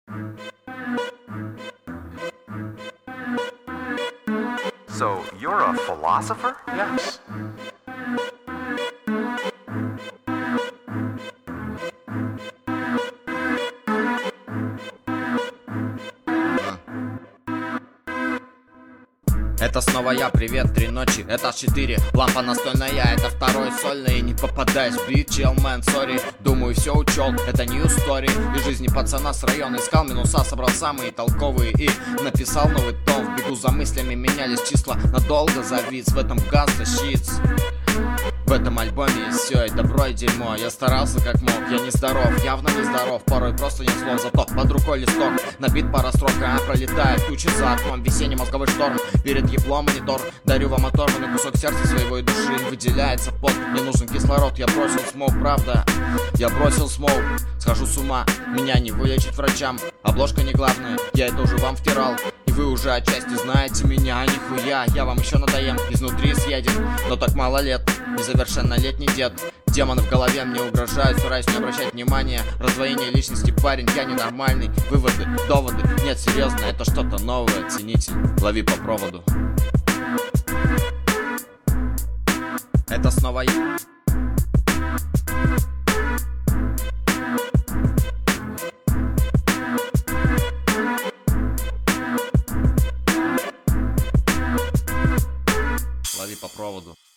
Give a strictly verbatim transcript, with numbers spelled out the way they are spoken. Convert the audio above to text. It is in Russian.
So, you're a philosopher? Yes. Это снова я, привет, три ночи, это четыре. Лампа настольная, это второй сольный. Не попадаюсь в бит, чел, мэн, сори. Думаю, все учел, это new story. Из жизни пацана с района искал минуса, собрал самые толковые и написал новый том. В бегу за мыслями менялись числа, надолго завис. В этом газ защитс. В этом альбоме есть все, и добро, и дерьмо. Я старался как мог, я не здоров, явно не здоров. Порой просто нет слов, зато под рукой листок. Набит пара строк, а пролетает тучи за окном. Весенний мозговой шторм, перед еблом монитор. Дарю вам оторванный кусок сердца своего и души. Выделяется пот, мне нужен кислород. Я бросил смоук, правда, я бросил смоук. Схожу с ума, меня не вылечить врачам. Обложка не главная, я это уже вам втирал. И вы уже отчасти знаете меня, нихуя. Я вам еще надоем, изнутри съеден. Но так мало лет, несовершеннолетний дед. Демоны в голове мне угрожают, стараюсь не обращать внимания. Раздвоение личности, парень, я ненормальный. Выводы, доводы, нет, серьезно, это что-то новое. Цените, лови по проводу. Это снова я. Лови по проводу.